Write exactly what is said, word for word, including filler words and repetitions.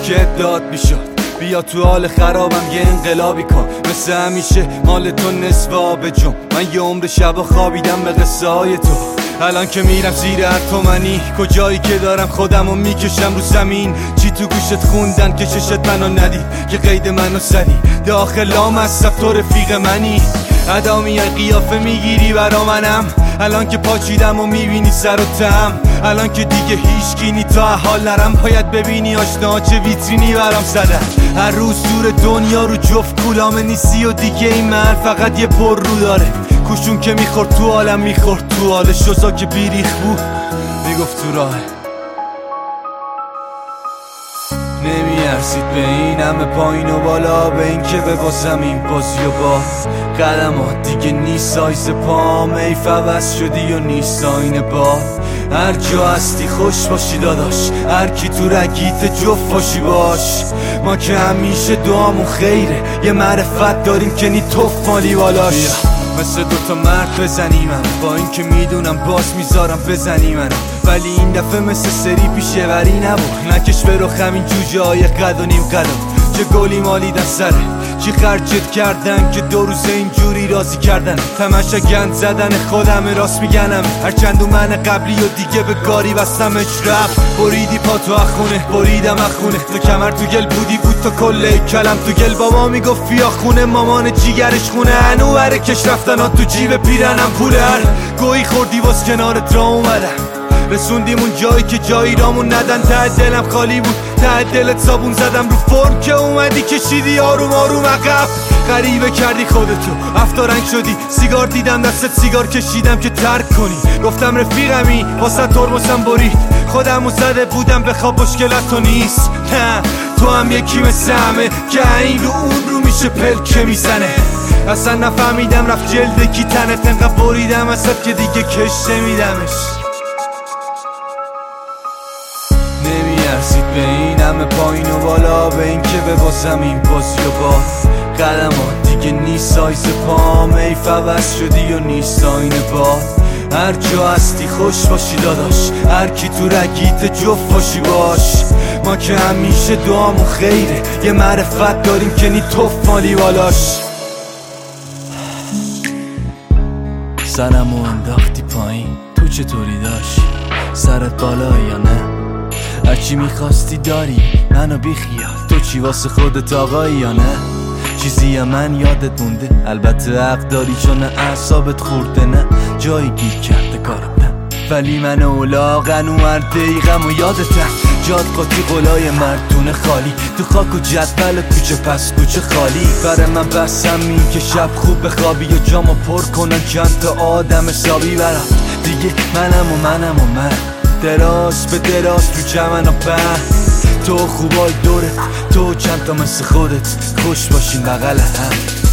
که داد میشد بیا تو حال خرابم یه انقلابی کن، مثل همیشه مال تو نصف آب جم. من یه عمر شبا خوابیدم به قصه های تو، الان که میرم زیر هر تومنی کجایی که دارم خودمو میکشم رو زمین. چی تو گوشت خوندن که چشت منو ندید، که قید منو زدی داخل لام از تو رفیق منی. ادا میای قیافه میگیری برا منم، الان که پاچیدم و میبینی سر و تم. الان که دیگه هیچ گینی تا حال نرم، باید ببینی آشنا چه ویترینی برام زدن. هر روز دور دنیا رو جفت کولامه نیستی و دیگه این من فقط یه پر رو داره. کوشون که میخورد تو عالم میخورد تو حال شوزا که بیریخ بود میگفت تو راه. نمیارسید به این همه پایین و بالا، به این که ببازم این بازی و با قدمات دیگه نیست سایز پام. ای فوز شدی و نیست آینه با هر جا هستی خوش باشی داداش، هر کی تو رگیت جفت باشی باش. ما که همیشه دعامون خیره، یه معرفت داریم که نی توف مالی بالاش. مثل دوتا مرد بزنیمم، با این که میدونم باز میذارم بزنی منم، ولی این دفعه مثل سری پیشه وری نبود. نکش به رخم این جوجه های قد و نیم قدم، چه گلی مالیدن سره، چی خرجت کردن که دو روز اینجوری راضی کردن. تماشا گند زدن خودم راست میگنم، هرچند و من قبلی و دیگه به کاری بستمش رفت. بریدی پا تو اخونه بریدم اخونه، تو کمر تو گل بودی بود تو کله کلم تو گل. بابا میگفت بیا خونه، مامان جیگرش خونه، هنو بره کش رفتن ها تو جیب پیرنم پوله. هر گویی خوردی واس کنارت را اومدم، رسوندیم اون جایی که جایی رامون ندن. ته دلم خالی بود، ته دلت صابون زدم رو فرم که اومدی کشیدی آروم آروم عقب. غریبه کردی خودتو هفتا رنگ شدی، سیگار دیدم دستت سیگار کشیدم که ترک کنی. گفتم رفیقمی واسه ترمزم برید، خودمو زده بودم بخواب مشکلت تو نیست. نه تو هم یکی مثل همه که این رو اون رو میشه پلکه میزنه. اصلا نفهمیدم رفت جلد کی تنت، انقدر بریدم ازت که دیگه کش نمیدمش. نمیارسید به این همه پایین و بالا، به این که ببازم این بازی و با قدمات دیگه نیست سایز پام. ای فوز شدی و نیست آینه با هر جا هستی خوش باشی داداش، هر کی تو رگیت جفت باشی باش. ما که همیشه دعامون خیره، یه معرفت داریم که نی توف مالی بالاش. سرمو انداختی پایین، تو چطوری داشتی؟ سرت بالا یا نه؟ هرچی میخواستی داری منو بیخیال، تو چی واسه خودت آقایی یا نه؟ چیزی من یادت مونده؟ البته حق داری چون اعصابت خورده، نه جایی گیر کرده کارم نه، ولی من اولاغن و هر دقیقم و یادتم. جاد قاطی قلای مردونه خالی، تو خاک و جدول کوچه پس کوچه خالی. برای من بسم این که شب خوب بخوابی و جامو پر کنن چند تا آدم حسابی برم. دیگه منم و منم و من دراز به دراز تو جمن و بند. تو خوبای دورت، تو چند تا مثل خودت خوش باشین بغل هم.